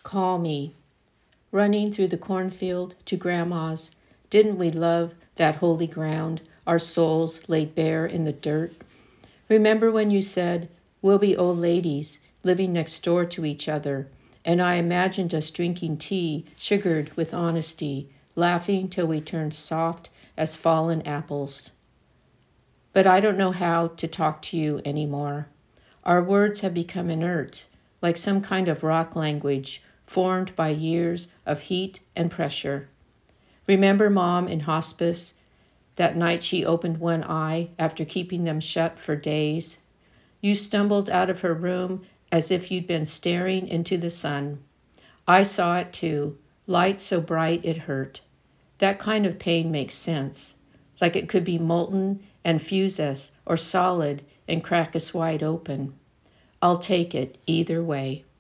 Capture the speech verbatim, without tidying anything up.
Call me. Running through the cornfield to Grandma's, didn't we love that holy ground, our souls laid bare in the dirt? Remember when you said, we'll be old ladies living next door to each other, and I imagined us drinking tea sugared with honesty, laughing till we turned soft as fallen apples. But I don't know how to talk to you anymore. Our words have become inert, like some kind of rock language formed by years of heat and pressure. Remember Mom in hospice, that night she opened one eye after keeping them shut for days? You stumbled out of her room as if you'd been staring into the sun. I saw it too, light so bright it hurt. That kind of pain makes sense, like it could be molten and fuse us, or solid and crack us wide open. I'll take it either way.